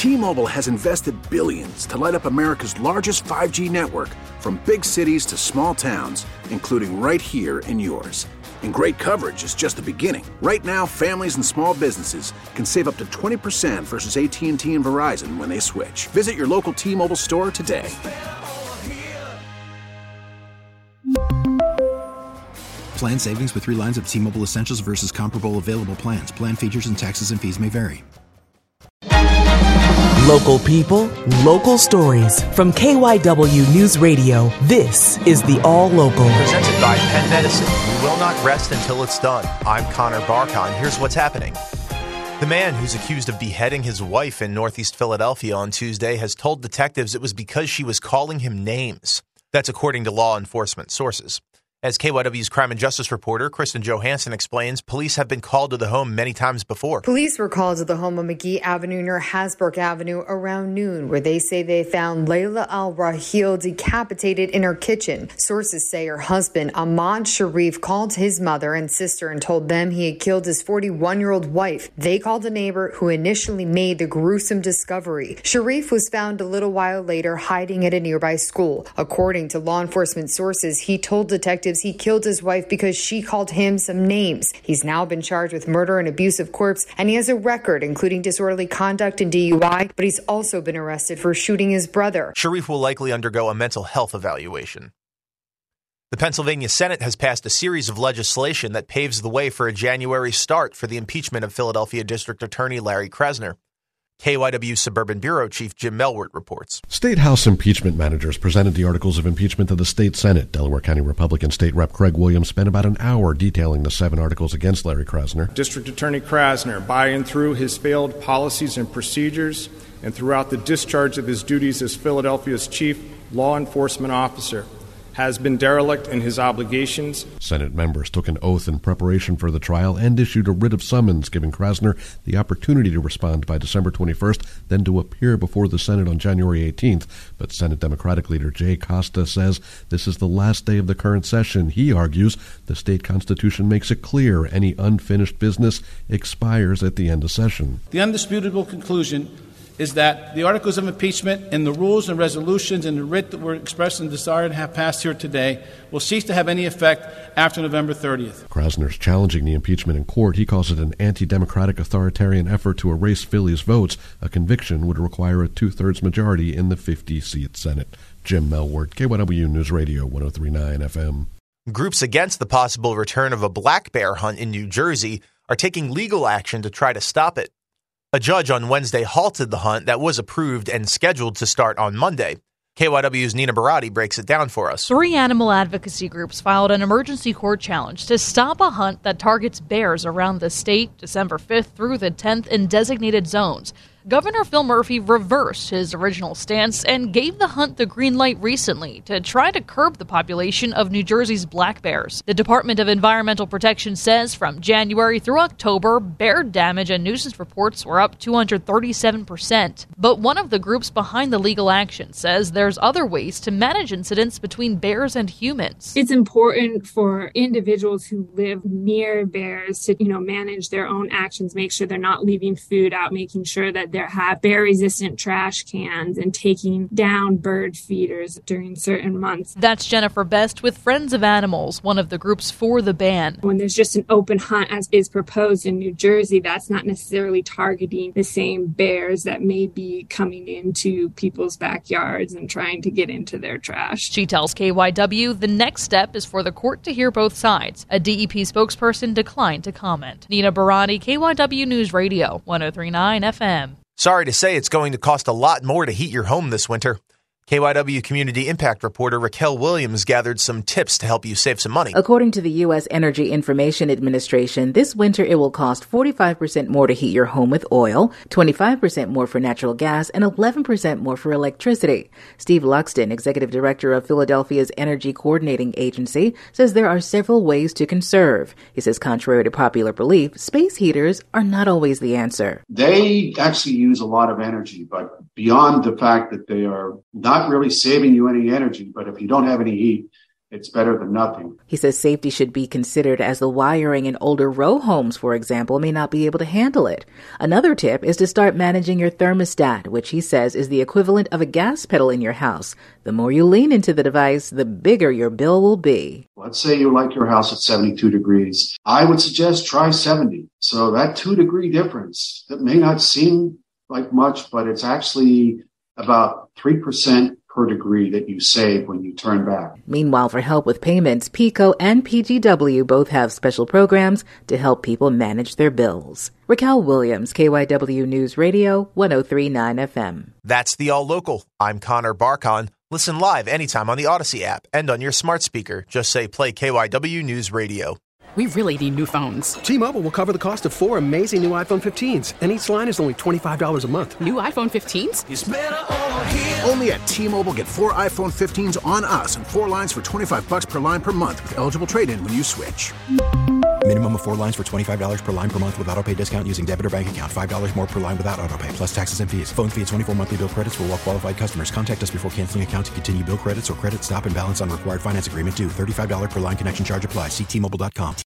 T-Mobile has invested billions to light up America's largest 5G network, from big cities to small towns, including right here in yours. And great coverage is just the beginning. Right now, families and small businesses can save up to 20% versus AT&T and Verizon when they switch. Visit your local T-Mobile store today. Plan savings with 3 lines of T-Mobile Essentials versus comparable available plans. Plan features and taxes and fees may vary. Local people, local stories. From KYW News Radio, this is the All Local. Presented by Penn Medicine. We will not rest until it's done. I'm Connor Barkon. Here's what's happening. The man who's accused of beheading his wife in Northeast Philadelphia on Tuesday has told detectives it was because she was calling him names. That's according to law enforcement sources. As KYW's crime and justice reporter, Kristen Johansson explains, police have been called to the home many times before. Police were called to the home on McGee Avenue near Hasbrook Avenue around noon, where they say they found Layla Al-Rahil decapitated in her kitchen. Sources say her husband, Ahmad Sharif, called his mother and sister and told them he had killed his 41-year-old wife. They called a neighbor who initially made the gruesome discovery. Sharif was found a little while later hiding at a nearby school. According to law enforcement sources, he told detectives he killed his wife because she called him some names. He's now been charged with murder and abuse of corpse, and he has a record including disorderly conduct and DUI, but he's also been arrested for shooting his brother. Sharif will likely undergo a mental health evaluation. The Pennsylvania Senate has passed a series of legislation that paves the way for a January start for the impeachment of Philadelphia District Attorney Larry Krasner. KYW Suburban Bureau Chief Jim Melwert reports. State House impeachment managers presented the articles of impeachment to the state Senate. Delaware County Republican State Rep Craig Williams spent about an hour detailing the 7 articles against Larry Krasner. District Attorney Krasner, by and through his failed policies and procedures and throughout the discharge of his duties as Philadelphia's chief law enforcement officer, has been derelict in his obligations. Senate members took an oath in preparation for the trial and issued a writ of summons, giving Krasner the opportunity to respond by December 21st, then to appear before the Senate on January 18th. But Senate Democratic leader Jay Costa says this is the last day of the current session. He argues the state constitution makes it clear any unfinished business expires at the end of session. The undisputable conclusion is that the articles of impeachment and the rules and resolutions and the writ that were expressed and desired and have passed here today will cease to have any effect after November 30th. Krasner's challenging the impeachment in court. He calls it an anti-democratic authoritarian effort to erase Philly's votes. A conviction would require a 2/3 majority in the 50-seat Senate. Jim Melwert, KYW News Radio, 103.9 FM. Groups against the possible return of a black bear hunt in New Jersey are taking legal action to try to stop it. A judge on Wednesday halted the hunt that was approved and scheduled to start on Monday. KYW's Nina Barati breaks it down for us. 3 animal advocacy groups filed an emergency court challenge to stop a hunt that targets bears around the state December 5th through the 10th in designated zones. Governor Phil Murphy reversed his original stance and gave the hunt the green light recently to try to curb the population of New Jersey's black bears. The Department of Environmental Protection says from January through October, bear damage and nuisance reports were up 237%. But one of the groups behind the legal action says there's other ways to manage incidents between bears and humans. It's important for individuals who live near bears to, manage their own actions, make sure they're not leaving food out, making sure that they have bear-resistant trash cans and taking down bird feeders during certain months. That's Jennifer Best with Friends of Animals, one of the groups for the ban. When there's just an open hunt as is proposed in New Jersey, that's not necessarily targeting the same bears that may be coming into people's backyards and trying to get into their trash. She tells KYW the next step is for the court to hear both sides. A DEP spokesperson declined to comment. Nina Barati, KYW News Radio, 103.9 FM. Sorry to say it's going to cost a lot more to heat your home this winter. KYW Community Impact reporter Raquel Williams gathered some tips to help you save some money. According to the U.S. Energy Information Administration, this winter it will cost 45% more to heat your home with oil, 25% more for natural gas, and 11% more for electricity. Steve Luxton, executive director of Philadelphia's Energy Coordinating Agency, says there are several ways to conserve. He says contrary to popular belief, space heaters are not always the answer. They actually use a lot of energy, but beyond the fact that they are not really saving you any energy, but if you don't have any heat, it's better than nothing. He says safety should be considered as the wiring in older row homes, for example, may not be able to handle it. Another tip is to start managing your thermostat, which he says is the equivalent of a gas pedal in your house. The more you lean into the device, the bigger your bill will be. Let's say you like your house at 72 degrees. I would suggest try 70. So that 2-degree difference, that may not seem like much, but it's actually about 3% per degree that you save when you turn back. Meanwhile, for help with payments, PECO and PGW both have special programs to help people manage their bills. Raquel Williams, KYW News Radio, 103.9 FM. That's the All Local. I'm Connor Barkon. Listen live anytime on the Odyssey app and on your smart speaker. Just say play KYW News Radio. We really need new phones. T-Mobile will cover the cost of 4 amazing new iPhone 15s, and each line is only $25 a month. New iPhone 15s? It's better over here. Only at T-Mobile, get 4 iPhone 15s on us and 4 lines for $25 per line per month with eligible trade-in when you switch. Minimum of 4 lines for $25 per line per month with autopay discount using debit or bank account. $5 more per line without autopay, plus taxes and fees. Phone fee at 24 monthly bill credits for well-qualified customers. Contact us before canceling account to continue bill credits or credit stop and balance on required finance agreement due. $35 per line connection charge applies. See T-Mobile.com.